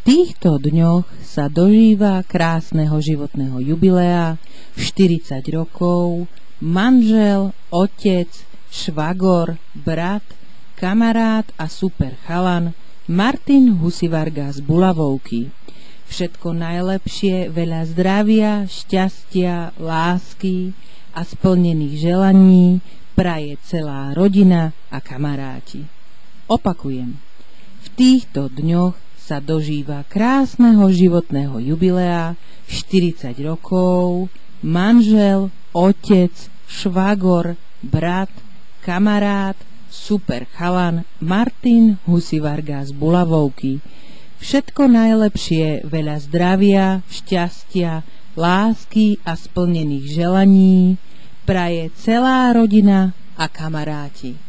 týchto dňoch sa dožíva krásneho životného jubilea 40 rokov manžel, otec, švagor, brat, kamarát a super chalan Martin Husivarga z Bulavovky. Všetko najlepšie, veľa zdravia, šťastia, lásky a splnených želaní praje celá rodina a kamaráti. Opakujem, v týchto dňoch sa dožíva krásneho životného jubilea 40 rokov manžel, otec, švagor, brat, kamarát, super chalan Martin Husivarga z Bulavovky. Všetko najlepšie, veľa zdravia, šťastia, lásky a splnených želaní praje celá rodina a kamaráti.